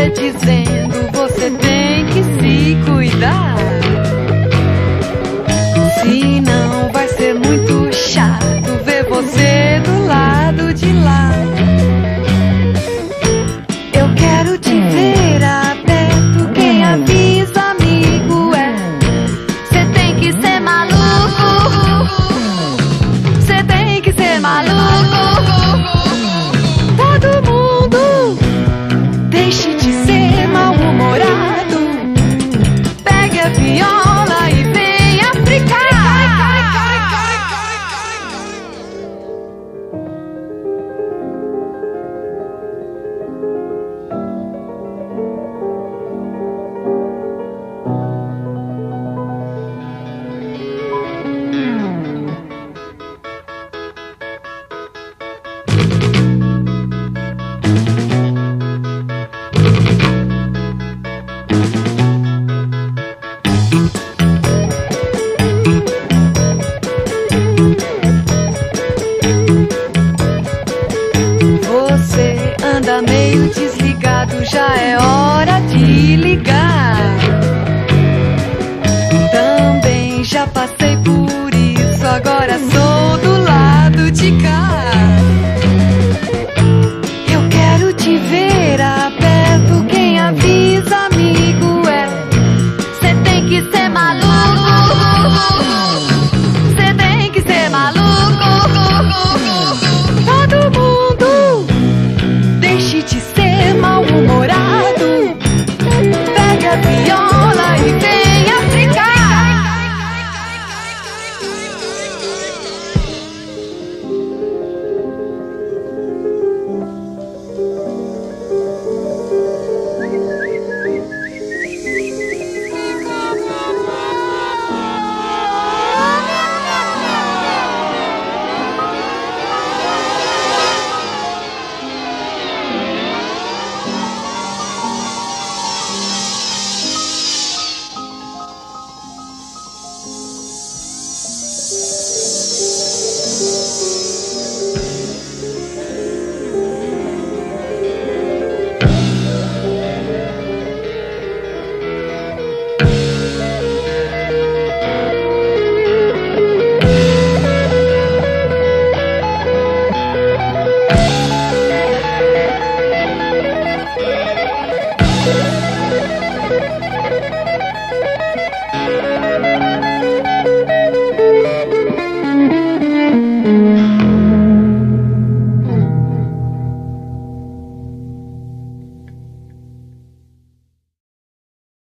você dizendo, você tem que se cuidar. Senão vai ser muito chato ver você do lado de lá. Eu quero te ver aberto, quem avisa amigo é. Cê tem que ser maluco, cê tem que ser maluco. Todo mundo deixe de ser mal-humorado, pegue a viola e venha brincar. Você anda meio desligado, já é hora de ligar. Também já passei por isso, agora sou